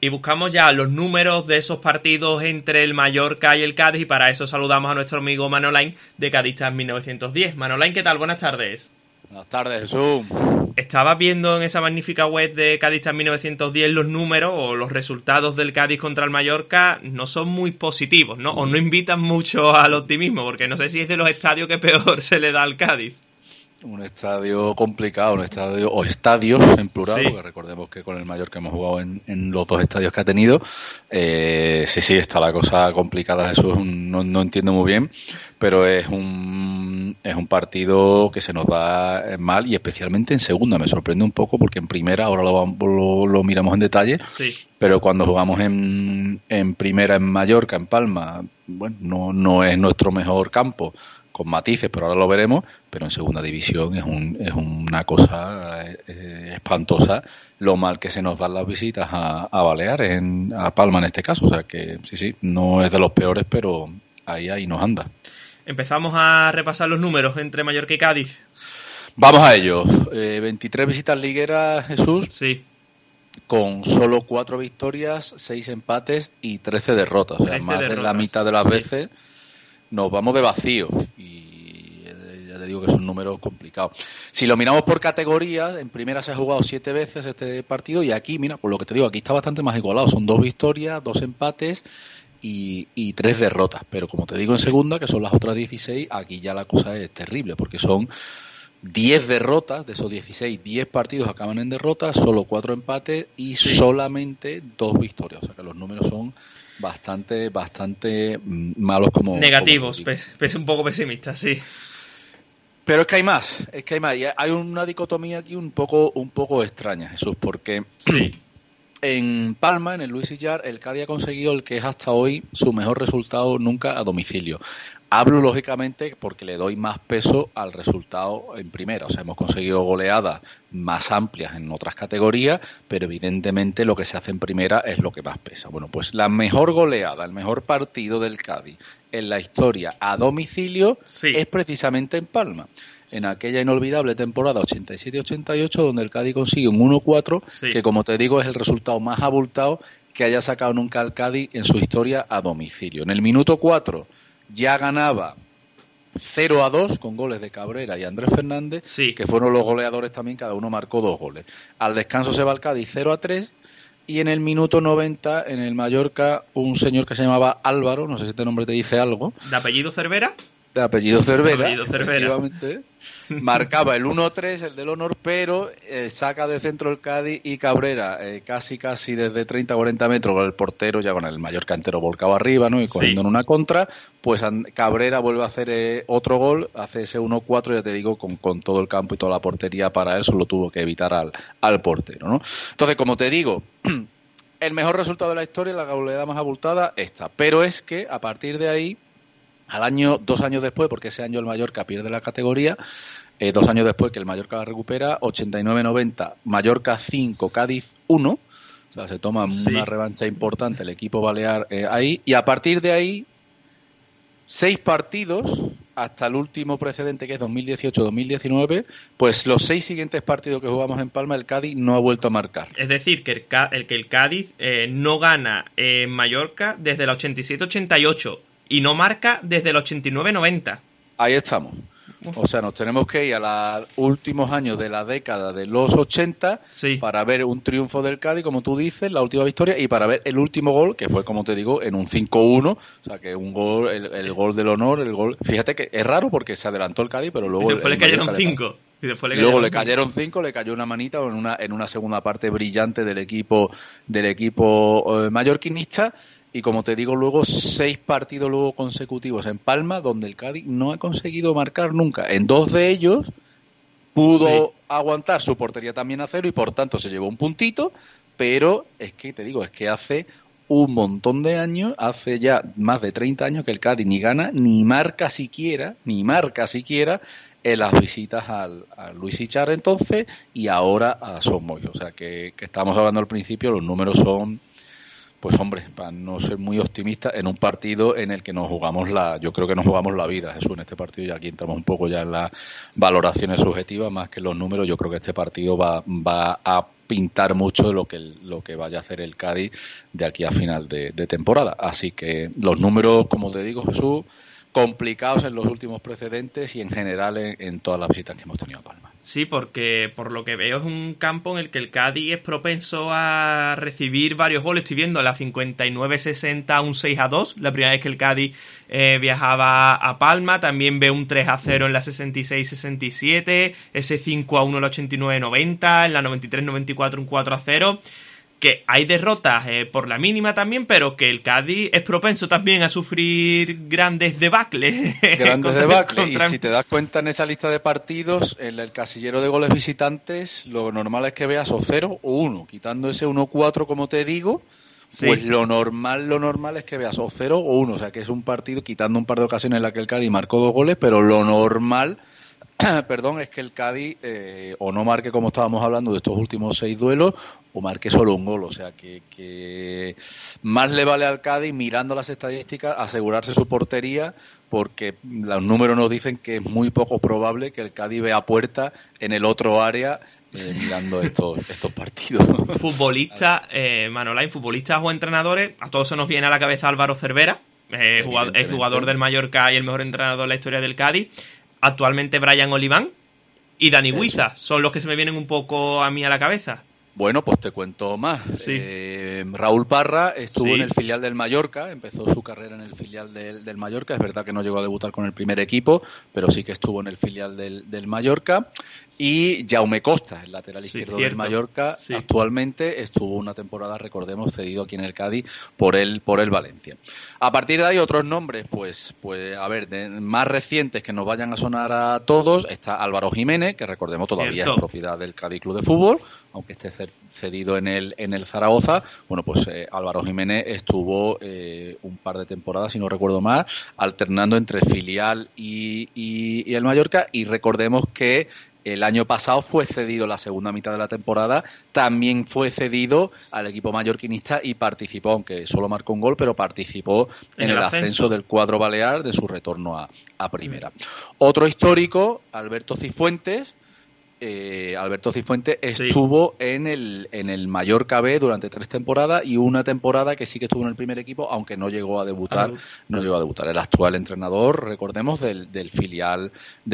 Y buscamos ya los números de esos partidos entre el Mallorca y el Cádiz, y para eso saludamos a nuestro amigo Manolain de Cadistas 1910. Manolain, ¿qué tal? Buenas tardes. Buenas tardes, Jesús. Estabas viendo en esa magnífica web de Cadistas 1910 los números o los resultados del Cádiz contra el Mallorca no son muy positivos, ¿no? O no invitan mucho al optimismo, porque no sé si es de los estadios que peor se le da al Cádiz. Un estadio complicado, un estadio, o estadios en plural, sí. Porque recordemos que con el Mallorca hemos jugado en los dos estadios que ha tenido. Sí, está la cosa complicada, eso no entiendo muy bien, pero es un partido que se nos da mal, y especialmente en segunda. Me sorprende un poco porque en primera, ahora lo miramos en detalle, sí. Pero cuando jugamos en primera en Mallorca, en Palma, bueno, no es nuestro mejor campo, con matices, pero ahora lo veremos. Pero en segunda división es una cosa espantosa lo mal que se nos dan las visitas a Baleares, a Palma en este caso. O sea que sí, no es de los peores, pero ahí nos anda. Empezamos a repasar los números entre Mallorca y Cádiz. Vamos a ello. 23 visitas ligueras, Jesús. Sí. Con solo 4 victorias, 6 empates y 13 derrotas. O sea, más de la mitad de las veces nos vamos de vacío, y ya te digo que es un número complicado. Si lo miramos por categorías, en primera se ha jugado 7 veces este partido, y aquí, mira, por lo que te digo, aquí está bastante más igualado. Son 2 victorias, 2 empates y 3 derrotas. Pero como te digo, en segunda, que son las otras 16, aquí ya la cosa es terrible, porque son 10 derrotas. De esos 16, 10 partidos acaban en derrotas, solo 4 empates y solamente 2 victorias. O sea que los números son bastante malos, como negativos, pese un poco pesimistas, sí. Pero es que hay más. Y hay una dicotomía aquí un poco extraña, Jesús, porque en Palma, en el Luis Illar, el Cádiz ha conseguido el que es hasta hoy su mejor resultado nunca a domicilio. Hablo, lógicamente, porque le doy más peso al resultado en primera. O sea, hemos conseguido goleadas más amplias en otras categorías, pero evidentemente lo que se hace en primera es lo que más pesa. Bueno, pues la mejor goleada, el mejor partido del Cádiz en la historia a domicilio es precisamente en Palma. En aquella inolvidable temporada 87-88, donde el Cádiz consigue un 1-4, que, como te digo, es el resultado más abultado que haya sacado nunca el Cádiz en su historia a domicilio. En el minuto 4 ya ganaba 0-2 con goles de Cabrera y Andrés Fernández, que fueron los goleadores también, cada uno marcó 2 goles. Al descanso se va el Cádiz 0-3, y en el minuto 90, en el Mallorca, un señor que se llamaba Álvaro, no sé si este nombre te dice algo. ¿De apellido Cervera? De apellido Cervera, efectivamente. Marcaba el 1-3, el del honor, pero saca de centro el Cádiz, y Cabrera, casi desde 30-40 metros, el portero ya con el Mallorca entero volcado arriba, ¿no? Y cogiendo en una contra, pues Cabrera vuelve a hacer otro gol, hace ese 1-4, ya te digo, con todo el campo y toda la portería para eso, lo tuvo que evitar al portero, ¿no? Entonces, como te digo, el mejor resultado de la historia, la goleada más abultada, esta. Pero es que a partir de ahí, 2 años después, porque ese año el Mallorca pierde la categoría, 2 años después que el Mallorca la recupera, 89-90, Mallorca 5, Cádiz 1, o sea, se toma una revancha importante el equipo balear ahí, y a partir de ahí 6 partidos hasta el último precedente, que es 2018-2019, pues los 6 siguientes partidos que jugamos en Palma, el Cádiz no ha vuelto a marcar. Es decir, que el Cádiz no gana en Mallorca desde el 87-88 y no marca desde el 89-90. Ahí estamos. O sea, nos tenemos que ir a los últimos años de la década de los 80 para ver un triunfo del Cádiz, como tú dices, la última victoria, y para ver el último gol, que fue, como te digo, en un 5-1, o sea, que un gol, el gol del honor, el gol. Fíjate que es raro porque se adelantó el Cádiz, pero luego... Y después le cayeron 5. Luego le cayeron 5, le cayó una manita en una segunda parte brillante del equipo mallorquinista. Y como te digo, luego 6 partidos luego consecutivos en Palma, donde el Cádiz no ha conseguido marcar nunca. En 2 de ellos pudo aguantar su portería también a 0, y por tanto se llevó un puntito, pero es que te digo, es que hace un montón de años, hace ya más de 30 años que el Cádiz ni gana, ni marca siquiera en las visitas al Luis Illar entonces, y ahora a Son Moix. O sea que estamos hablando al principio, los números son... Pues hombre, para no ser muy optimista, en un partido en el que yo creo que nos jugamos la vida, Jesús, en este partido, y aquí entramos un poco ya en las valoraciones subjetivas más que en los números. Yo creo que este partido va a pintar mucho de lo que vaya a hacer el Cádiz de aquí a final de temporada. Así que los números, como te digo, Jesús, complicados en los últimos precedentes y en general en todas las visitas que hemos tenido a Palma. Sí, porque por lo que veo es un campo en el que el Cádiz es propenso a recibir varios goles. Estoy viendo la 59-60 un 6-2, la primera vez que el Cádiz viajaba a Palma. También veo un 3-0 en la 66-67, ese 5-1 en la 89-90, en la 93-94 un 4-0. Que hay derrotas por la mínima también, pero que el Cádiz es propenso también a sufrir grandes debacles. Grandes debacles. Y si te das cuenta en esa lista de partidos, en el casillero de goles visitantes, lo normal es que veas o 0 o 1. Quitando ese 1-4, como te digo, sí. Pues lo normal es que veas o 0 o 1. O sea, que es un partido, quitando un par de ocasiones en las que el Cádiz marcó 2 goles, pero lo normal... Perdón, es que el Cádiz o no marque, como estábamos hablando de estos últimos 6 duelos, o marque solo un gol. O sea que más le vale al Cádiz, mirando las estadísticas, asegurarse su portería, porque los números nos dicen que es muy poco probable que el Cádiz vea puerta en el otro área mirando estos partidos. Futbolistas, Manolain, futbolistas o entrenadores, a todos se nos viene a la cabeza Álvaro Cervera, es jugador del Mallorca y el mejor entrenador de la historia del Cádiz. Actualmente Brian Oliván y Dani Huiza son los que se me vienen un poco a mí a la cabeza. Bueno, pues te cuento más. Sí. Raúl Parra estuvo en el filial del Mallorca, empezó su carrera en el filial del Mallorca. Es verdad que no llegó a debutar con el primer equipo, pero sí que estuvo en el filial del Mallorca. Y Jaume Costa, el lateral izquierdo del Mallorca, actualmente estuvo una temporada, recordemos, cedido aquí en el Cádiz por el Valencia. A partir de ahí, otros nombres, pues a ver, más recientes que nos vayan a sonar a todos, está Álvaro Jiménez, que recordemos todavía es propiedad del Cádiz Club de Fútbol, aunque esté cedido en el Zaragoza. Bueno, pues Álvaro Jiménez estuvo un par de temporadas, si no recuerdo mal, alternando entre filial y el Mallorca, y recordemos que el año pasado fue cedido la segunda mitad de la temporada, también fue cedido al equipo mallorquinista y participó, aunque solo marcó un gol, pero participó en el ascenso del cuadro balear de su retorno a primera. Otro histórico, Alberto Cifuentes. Alberto Cifuentes estuvo en el Mallorca B durante 3 temporadas y una temporada que sí que estuvo en el primer equipo, aunque no llegó a debutar. El actual entrenador, recordemos, del filial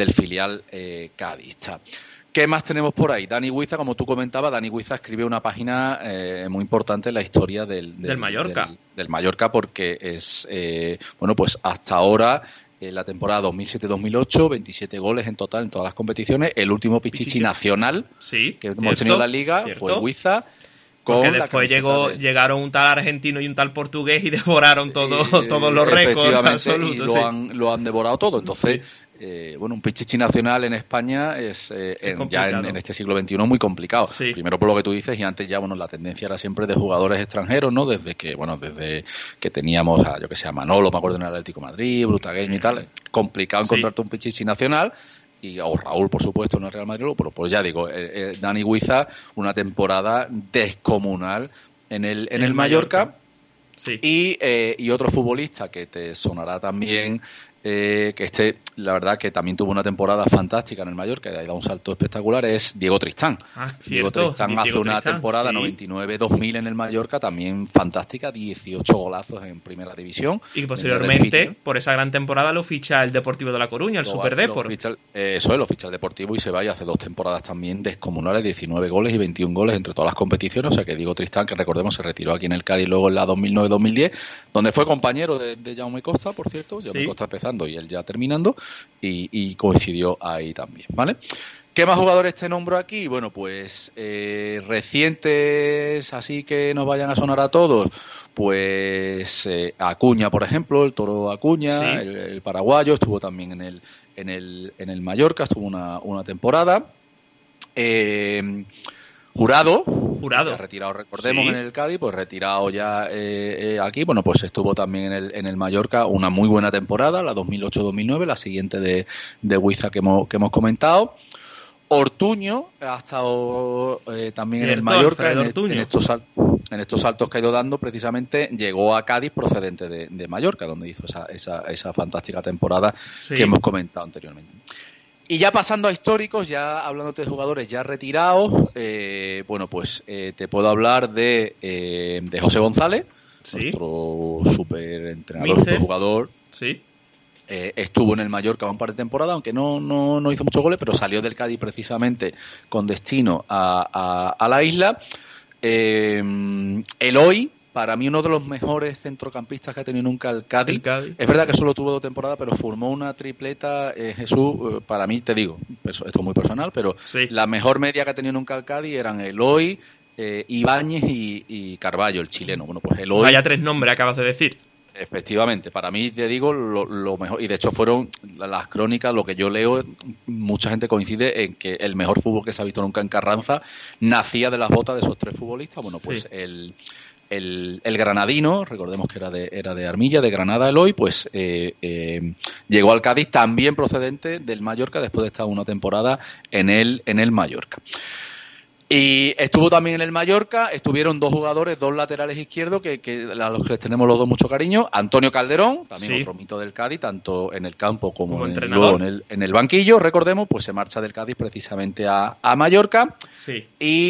cadista. ¿Qué más tenemos por ahí? Dani Huiza, como tú comentabas, Dani Huiza escribe una página muy importante en la historia del Mallorca. Del Mallorca, porque es, pues hasta ahora, la temporada 2007-2008, 27 goles en total en todas las competiciones. El último Pichichi nacional que hemos tenido en la Liga fue Huiza. Porque después llegaron un tal argentino y un tal portugués y devoraron todos los récords absolutos. Y lo han devorado todo. Entonces, un Pichichi nacional en España es ya en este siglo XXI muy complicado. Sí. Primero por lo que tú dices, y antes ya la tendencia era siempre de jugadores extranjeros, ¿no? Desde que teníamos a Manolo, me acuerdo, en el Atlético de Madrid, Brutagueño y tal. Complicado encontrarte un Pichichi nacional. O Raúl, por supuesto, en el Real Madrid, pero pues ya digo, Dani Huiza, una temporada descomunal en el Mallorca. Sí. Y otro futbolista que te sonará también, que la verdad que también tuvo una temporada fantástica en el Mallorca, que ha dado un salto espectacular, es Diego Tristán. Diego Tristán hace una temporada 99-2000 en el Mallorca, también fantástica, 18 golazos en primera división. Y posteriormente, por esa gran temporada, lo ficha el Deportivo de La Coruña, el Superdeport. Lo ficha el Deportivo y se va, y hace 2 temporadas también descomunales, 19 goles y 21 goles entre todas las competiciones. O sea que Diego Tristán, que recordemos, se retiró aquí en el Cádiz luego en la 2009-2010, donde fue compañero de Jaume Costa, por cierto. Jaume Costa empezando y él ya terminando, y coincidió ahí también, ¿vale? ¿Qué más jugadores te nombro aquí? Bueno, pues recientes, así que nos vayan a sonar a todos, pues Acuña, por ejemplo, el Toro Acuña, el paraguayo, estuvo también en el Mallorca, estuvo una temporada. Jurado, que ha retirado, recordemos, en el Cádiz, pues retirado ya aquí. Bueno, pues estuvo también en el Mallorca una muy buena temporada, la 2008-2009, la siguiente de Huiza que hemos comentado. Ortuño ha estado también en el Mallorca, en estos saltos que ha ido dando. Precisamente llegó a Cádiz procedente de Mallorca, donde hizo esa fantástica temporada que hemos comentado anteriormente. Y ya pasando a históricos, ya hablándote de jugadores ya retirados, bueno, pues te puedo hablar de José González, nuestro súper entrenador, súper jugador. Sí. Estuvo en el Mallorca un par de temporadas, aunque no hizo muchos goles, pero salió del Cádiz precisamente con destino a la isla. Eloy, para mí uno de los mejores centrocampistas que ha tenido nunca el Cádiz. Es verdad que solo tuvo 2 temporadas, pero formó una tripleta, Jesús, para mí, te digo, esto es muy personal, pero la mejor media que ha tenido nunca el Cádiz eran Eloy, Ibáñez y Carballo, el chileno. Bueno, pues Eloy... Vaya 3 nombres acabas de decir. Efectivamente, para mí, te digo, lo mejor, y de hecho fueron las crónicas, lo que yo leo, mucha gente coincide en que el mejor fútbol que se ha visto nunca en Carranza nacía de las botas de esos 3 futbolistas. Bueno, pues el granadino, recordemos que era de Armilla, de Granada, Eloy, pues llegó al Cádiz también procedente del Mallorca después de estar una temporada en el Mallorca. Y estuvo también en el Mallorca, estuvieron 2 jugadores, 2 laterales izquierdos, que a los que les tenemos los 2 mucho cariño. Antonio Calderón, también otro mito del Cádiz, tanto en el campo como en el banquillo, recordemos, pues se marcha del Cádiz precisamente a Mallorca. Sí.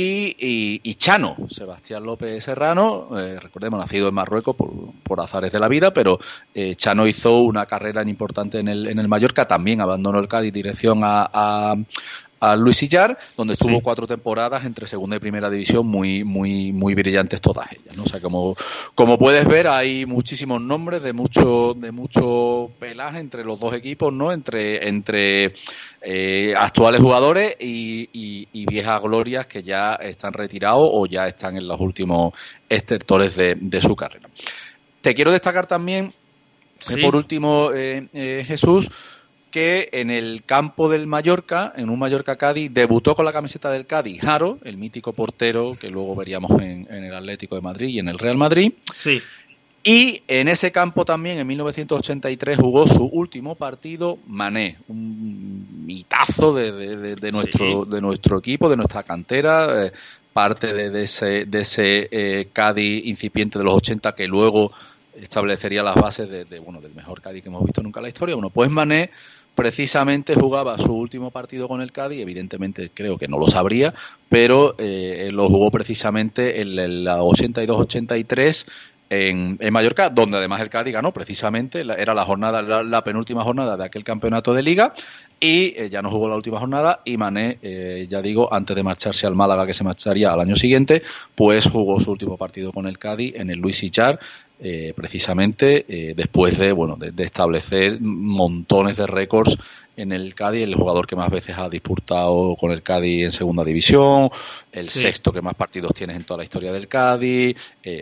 Y Chano, Sebastián López Serrano, recordemos, nacido en Marruecos por azares de la vida, pero Chano hizo una carrera importante en el Mallorca, también abandonó el Cádiz dirección a Luis Sillar, donde estuvo 4 temporadas entre segunda y primera división, muy brillantes todas ellas, ¿no? O sea, como puedes ver, hay muchísimos nombres de mucho pelaje entre los 2 equipos, ¿no? Entre actuales jugadores y viejas glorias que ya están retirados o ya están en los últimos estertores de su carrera. Te quiero destacar también, por último, Jesús, que en el campo del Mallorca, en un Mallorca-Cádiz, debutó con la camiseta del Cádiz Haro, el mítico portero que luego veríamos en el Atlético de Madrid y en el Real Madrid. Sí. Y en ese campo también, en 1983, jugó su último partido Mané, un mitazo de nuestro equipo, de nuestra cantera, parte de ese Cádiz incipiente de los 80 que luego establecería las bases del mejor Cádiz que hemos visto nunca en la historia. Bueno, pues Mané precisamente jugaba su último partido con el Cádiz, evidentemente creo que no lo sabría, pero lo jugó precisamente en la 82-83 en Mallorca, donde además el Cádiz ganó precisamente, era la penúltima jornada de aquel campeonato de Liga, y ya no jugó la última jornada, y Mané, ya digo, antes de marcharse al Málaga, que se marcharía al año siguiente, pues jugó su último partido con el Cádiz en el Luis Sillar, precisamente después de establecer montones de récords en el Cádiz, el jugador que más veces ha disputado con el Cádiz en segunda división, el sexto que más partidos tiene en toda la historia del Cádiz,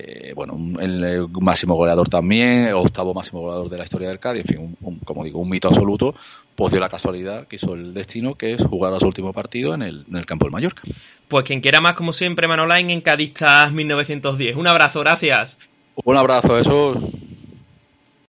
el máximo goleador también, el 8º máximo goleador de la historia del Cádiz, en fin, como digo, un mito absoluto. Pues dio la casualidad que hizo el destino, que es jugar a su último partido en el campo del Mallorca. Pues quien quiera más, como siempre, Manolain en Cadistas 1910. Un abrazo, gracias. Un abrazo, eso.